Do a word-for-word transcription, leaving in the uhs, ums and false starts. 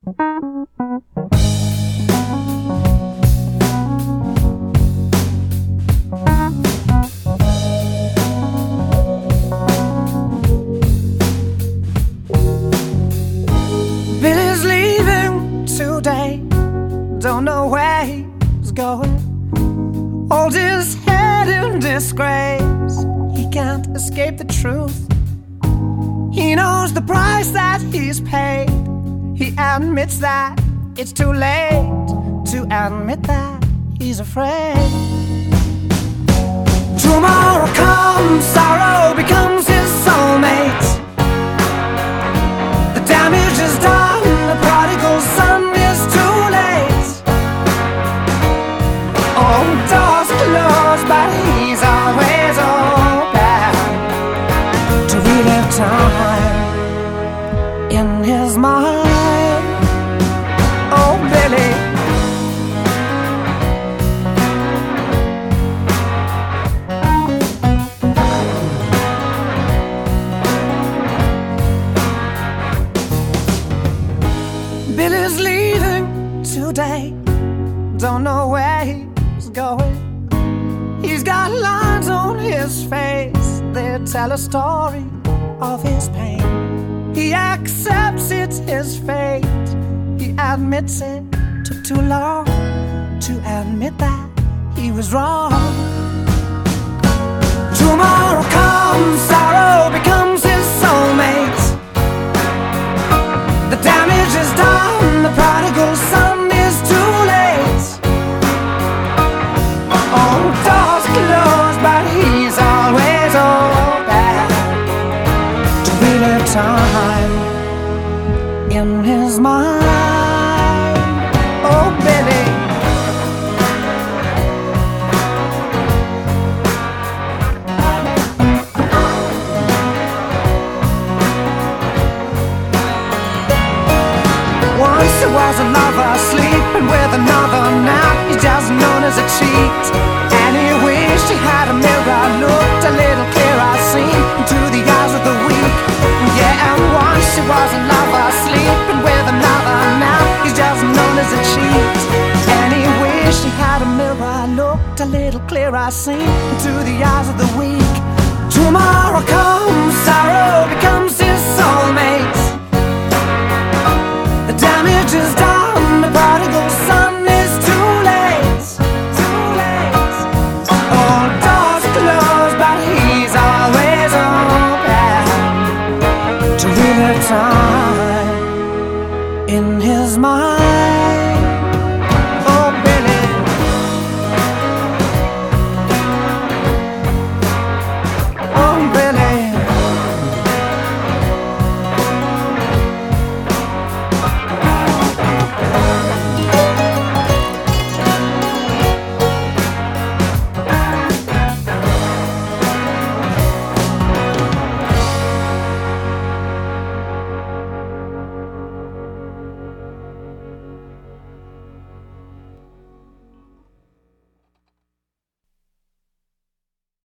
Billy's leaving today, don't know where he's going. Hold his head in disgrace, he can't escape the truth. He knows the price that he's paid. He admits that it's too late to admit that he's afraid. Tomorrow comes, sorrow becomes his soulmate. The damage is done, the prodigal son is too late. Oh, doors closed, but he's always open to relive time in his mind. Oh, Billy. Billy's leaving today, don't know where he's going. He's got lines on his face, they tell a story of his pain. He accepts it's his fate, he admits it took too long to admit that he was wrong. Tomorrow comes, sorrow becomes his soulmate. The damage is done, the prodigal son is too late. Oh, doors closed, but he's always open to relive time in his mind. Oh, Billy. Once he was a lover, sleeping with another. Now he's just known as a cheat. And he wished he had a mirror, looked a little clearer, seen into the eyes of the weak. Yeah, and once he was a lover, sleeping with another. Now he's just known as a cheat. And he wished he had a mirror, looked a little clearer, seen into the eyes of the weak. Tomorrow comes, sorrow becomes his soulmate. The damage is done, the prodigal son is too late. Too late. All doors closed, but he's always open to relive time in his mind.